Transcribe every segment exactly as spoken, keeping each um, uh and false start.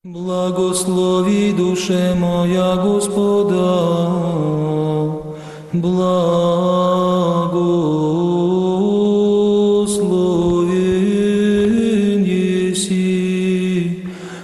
Благослови, душе моя, Господа, благословен еси,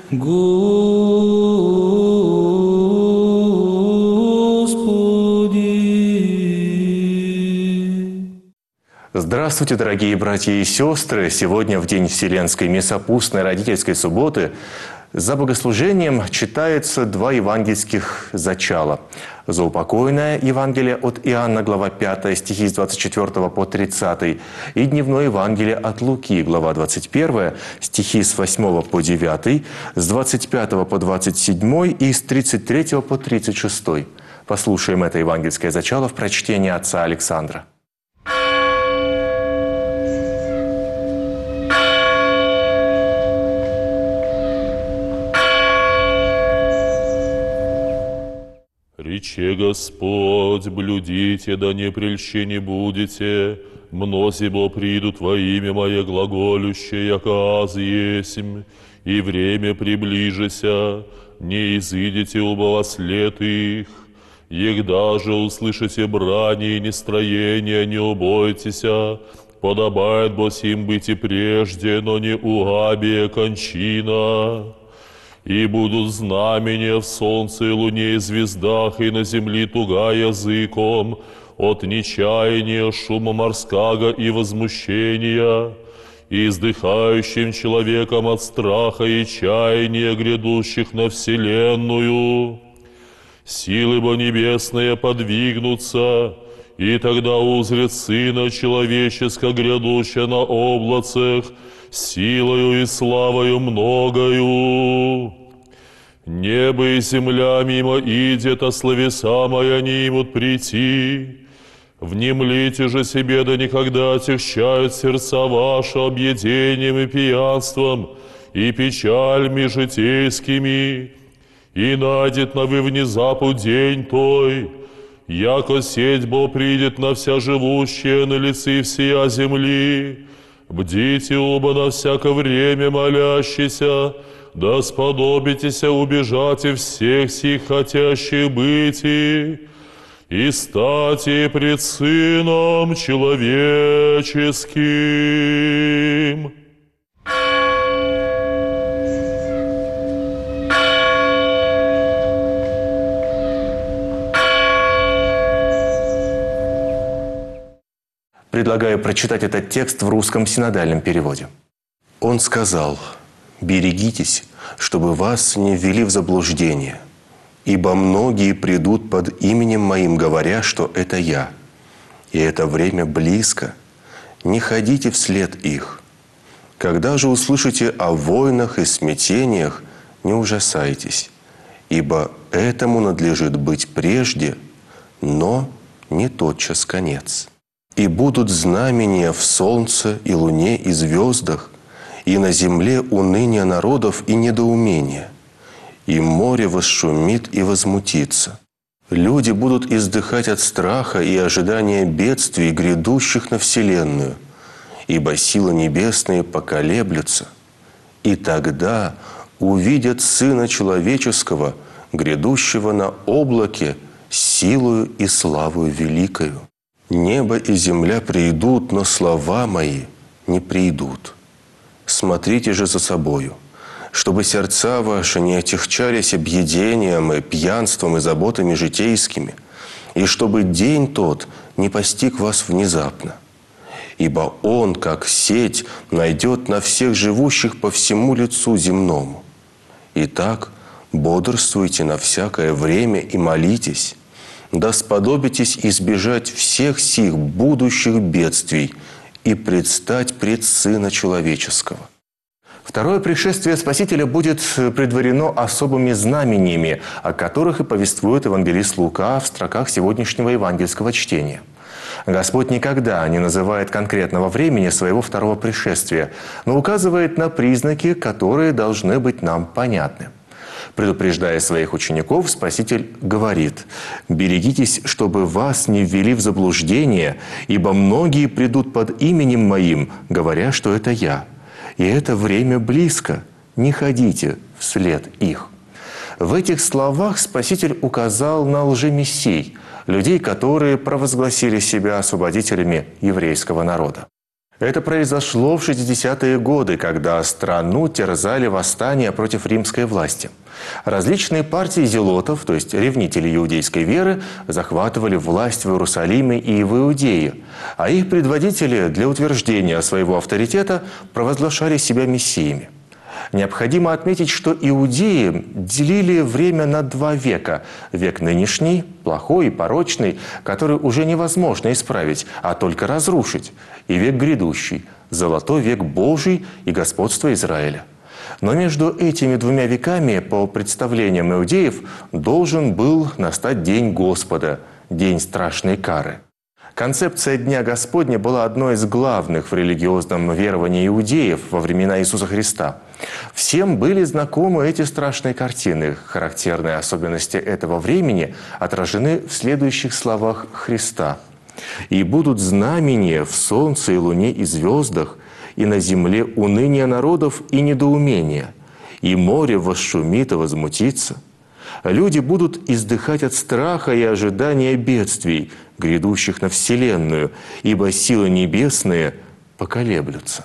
Господи. Здравствуйте, дорогие братья и сестры! Сегодня, в день Вселенской Месопустной Родительской Субботы, за богослужением читаются два евангельских зачала. Заупокойное Евангелие от Иоанна, глава пятая, стихи с двадцать четвёртого по тридцатый, и дневное Евангелие от Луки, глава двадцать первая, стихи с восьмого по девятый, с двадцать пятого по двадцать седьмой и с тридцать третьего по тридцать шестой. Послушаем это евангельское зачало в прочтении отца Александра. Рече Господь, блюдите, да не прельщени будете, мнозибо придут во имя Мое глаголющее, яко аз есмь, и время приближися, не изыдете убо во след их. Егда же услышите брани и нестроения, не убойтеся, подобает бо сим быть и прежде, но не угабие кончина. И будут знамения в солнце и луне и звездах, и на земли туга языком, от нечаяния, шума морского и возмущения, и издыхающим человеком от страха и чаяния, грядущих на вселенную. Силы бо небесные подвигнутся, и тогда узрит Сына Человеческого, грядущего на облацах, силою и славою многою. Небо и земля мимо идет, а словеса моя не имут прийти. Внемлите же себе, да никогда отягчают сердца ваши объедением и пьянством, и печальми житейскими. И найдет на вы внезапу день той, яко сеть бо придет на вся живущая на лице всея земли. Бдите оба на всякое время, молящийся, да сподобитеся убежать и всех сих хотящих быть и стать пред Сыном Человеческим. Предлагаю прочитать этот текст в русском синодальном переводе. Он сказал: «Берегитесь, чтобы вас не ввели в заблуждение, ибо многие придут под именем Моим, говоря, что это Я, и это время близко. Не ходите вслед их. Когда же услышите о войнах и смятениях, не ужасайтесь, ибо этому надлежит быть прежде, но не тотчас конец. И будут знамения в солнце и луне и звездах, и на земле уныние народов и недоумение, и море восшумит и возмутится. Люди будут издыхать от страха и ожидания бедствий, грядущих на вселенную, ибо силы небесные поколеблются. И тогда увидят Сына Человеческого, грядущего на облаке, силою и славою великою. Небо и земля придут, но слова Мои не придут. Смотрите же за собою, чтобы сердца ваши не отягчались объедением и пьянством и заботами житейскими, и чтобы день тот не постиг вас внезапно. Ибо он, как сеть, найдет на всех живущих по всему лицу земному. Итак, бодрствуйте на всякое время и молитесь, да сподобитесь избежать всех сих будущих бедствий и предстать пред Сына Человеческого». Второе пришествие Спасителя будет предварено особыми знамениями, о которых и повествует евангелист Лука в строках сегодняшнего евангельского чтения. Господь никогда не называет конкретного времени своего второго пришествия, но указывает на признаки, которые должны быть нам понятны. Предупреждая своих учеников, Спаситель говорит: «Берегитесь, чтобы вас не ввели в заблуждение, ибо многие придут под именем Моим, говоря, что это Я. И это время близко, не ходите вслед их». В этих словах Спаситель указал на лжемессий, людей, которые провозгласили себя освободителями еврейского народа. Это произошло в шестидесятые годы, когда страну терзали восстания против римской власти. Различные партии зелотов, то есть ревнителей иудейской веры, захватывали власть в Иерусалиме и в Иудее, а их предводители для утверждения своего авторитета провозглашали себя мессиями. Необходимо отметить, что иудеи делили время на два века. Век нынешний, плохой и порочный, который уже невозможно исправить, а только разрушить. И век грядущий, золотой век Божий и господство Израиля. Но между этими двумя веками, по представлениям иудеев, должен был настать день Господа, день страшной кары. Концепция Дня Господня была одной из главных в религиозном веровании иудеев во времена Иисуса Христа. Всем были знакомы эти страшные картины. Характерные особенности этого времени отражены в следующих словах Христа. «И будут знамения в солнце и луне и звездах, и на земле уныние народов и недоумение, и море восшумит и возмутится. Люди будут издыхать от страха и ожидания бедствий, грядущих на вселенную, ибо силы небесные поколеблются».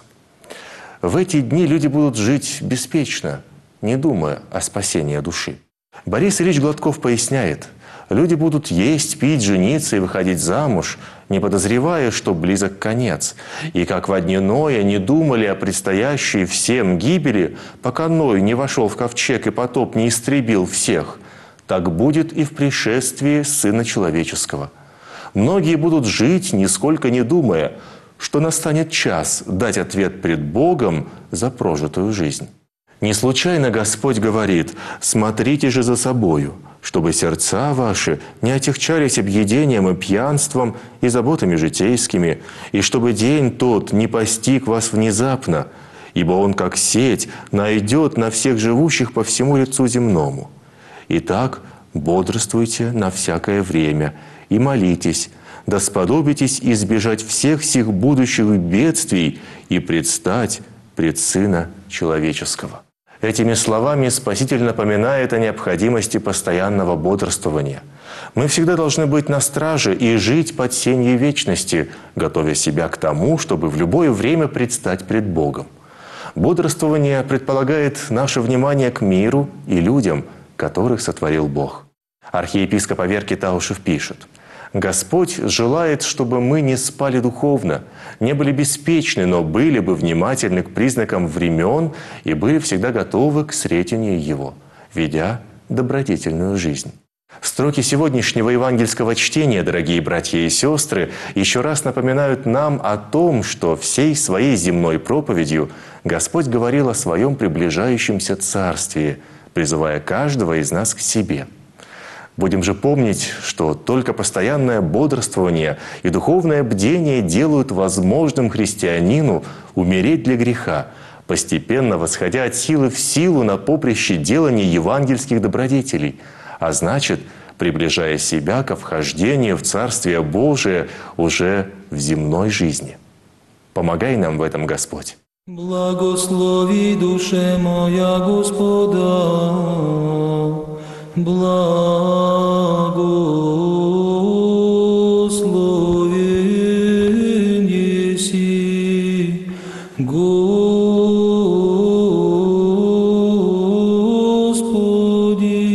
В эти дни люди будут жить беспечно, не думая о спасении души. Борис Ильич Гладков поясняет, люди будут есть, пить, жениться и выходить замуж, не подозревая, что близок конец. И как во дни Ноя не думали о предстоящей всем гибели, пока Ной не вошел в ковчег и потоп не истребил всех, так будет и в пришествии Сына Человеческого. Многие будут жить, нисколько не думая, что настанет час дать ответ пред Богом за прожитую жизнь. Не случайно Господь говорит: «Смотрите же за собою, чтобы сердца ваши не отягчались объедением и пьянством и заботами житейскими, и чтобы день тот не постиг вас внезапно, ибо он, как сеть, найдет на всех живущих по всему лицу земному. Итак, бодрствуйте на всякое время и молитесь, да сподобитесь избежать всех сих будущих бедствий и предстать пред Сына Человеческого». Этими словами Спаситель напоминает о необходимости постоянного бодрствования. Мы всегда должны быть на страже и жить под сенью вечности, готовя себя к тому, чтобы в любое время предстать пред Богом. Бодрствование предполагает наше внимание к миру и людям, которых сотворил Бог. Архиепископ Аверкий Таушев пишет: «Господь желает, чтобы мы не спали духовно, не были беспечны, но были бы внимательны к признакам времен и были всегда готовы к сретению Его, ведя добродетельную жизнь». Строки сегодняшнего евангельского чтения, дорогие братья и сестры, еще раз напоминают нам о том, что всей своей земной проповедью Господь говорил о Своем приближающемся Царстве, призывая каждого из нас к себе. Будем же помнить, что только постоянное бодрствование и духовное бдение делают возможным христианину умереть для греха, постепенно восходя от силы в силу на поприще делания евангельских добродетелей, а значит, приближая себя ко вхождению в Царствие Божие уже в земной жизни. Помогай нам в этом, Господь. Благослови душе моя Господа, благословен еси, Господи.